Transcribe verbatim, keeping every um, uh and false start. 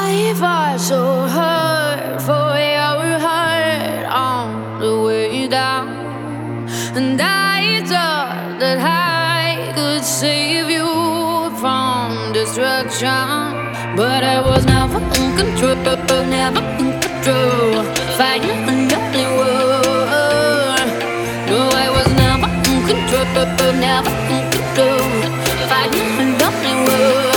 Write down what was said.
I fought so hard for your heart on the way down, and I thought that I could save you from destruction, but I was never in control, never in control, fighting a lonely war. No, I was never in control, never in control, fighting a lonely war.